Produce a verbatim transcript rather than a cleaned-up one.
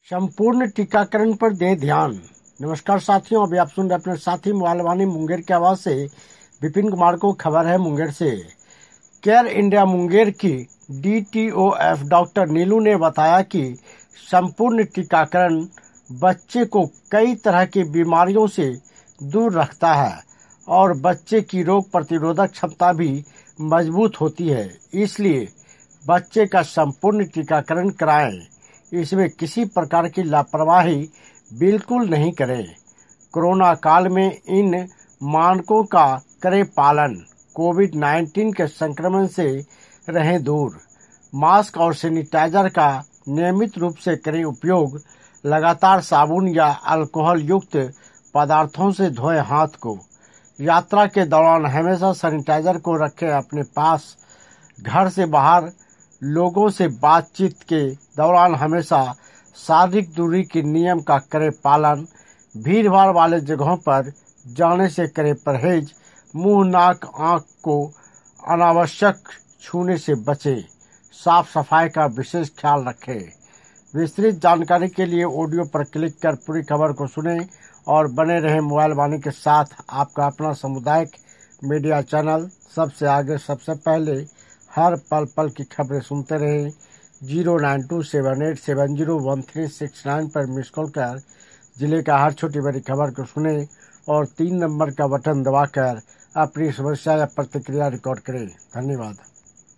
संपूर्ण टीकाकरण पर दें ध्यान। नमस्कार साथियों, अभी आप सुन रहे अपने साथी मोबाइल वाणी मुंगेर की आवाज से विपिन कुमार को। खबर है मुंगेर से। केयर इंडिया मुंगेर की D T O F doctor Neelu ने बताया कि संपूर्ण टीकाकरण बच्चे को कई तरह की बीमारियों से दूर रखता है और बच्चे की रोग प्रतिरोधक क्षमता भी मजबूत होती है। इसलिए बच्चे का संपूर्ण टीकाकरण कराएं। इसमें किसी प्रकार की लापरवाही बिल्कुल नहीं करें। कोरोना काल में इन मानकों का करें पालन। कोविड नाइन्टीन के संक्रमण से रहें दूर। मास्क और सैनिटाइजर का नियमित रूप से करें उपयोग। लगातार साबुन या अल्कोहल युक्त पदार्थों से धोएं हाथ को। यात्रा के दौरान हमेशा सैनिटाइजर को रखें अपने पास। घर से बाहर लोगों से बातचीत के दौरान हमेशा शारीरिक दूरी के नियम का करें पालन। भीड़ भाड़ वाले जगहों पर जाने से करें परहेज। मुंह, नाक, आंख को अनावश्यक छूने से बचें। साफ सफाई का विशेष ख्याल रखें। विस्तृत जानकारी के लिए ऑडियो पर क्लिक कर पूरी खबर को सुनें और बने रहें मोबाइल वाणी के साथ। आपका अपना सामुदायिक मीडिया चैनल सबसे आगे, सबसे पहले, हर पल पल की खबरें सुनते रहें। Zero nine two seven eight seven zero one three six nine पर मिस कॉल कर जिले का हर छोटी बड़ी खबर को सुने और तीन नंबर का बटन दबाकर अपनी समस्या या प्रतिक्रिया रिकॉर्ड करें। धन्यवाद।